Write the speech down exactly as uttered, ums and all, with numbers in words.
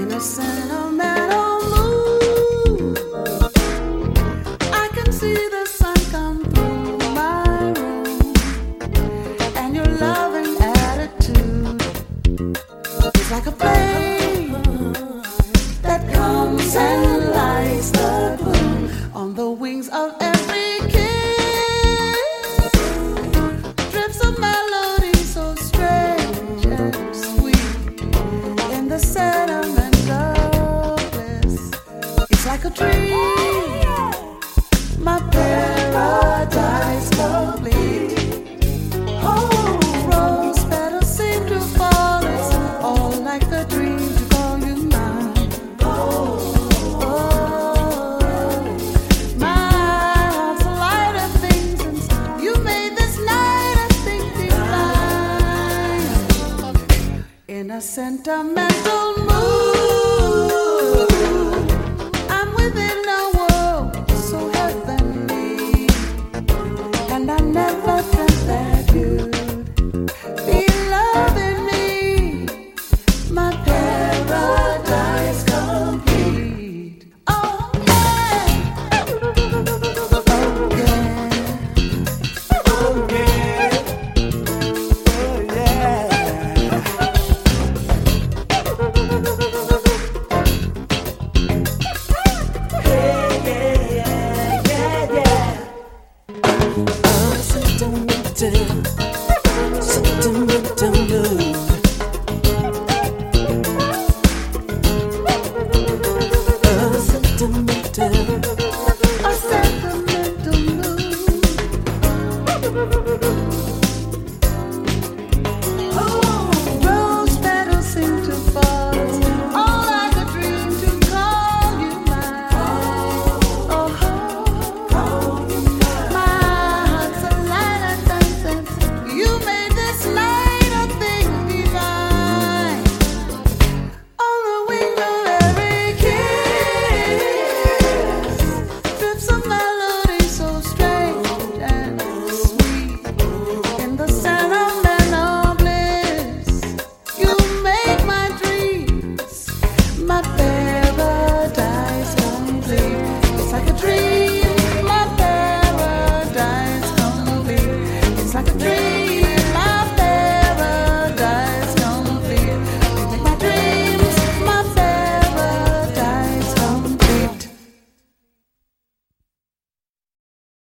in a sentimental mood. I can see the sun come through my room, and your loving attitude is like a flame that comes and lights the gloom on the wings of every kiss. Drips of melody so strange and sweet in the sentimental bliss. It's like a dream, my paradise complete. Oh, rose petals seem to fall. It's all like a dream to call you mine. Oh, oh, my heart's alive with things since you made this night a thing divine. In a sentimental mood.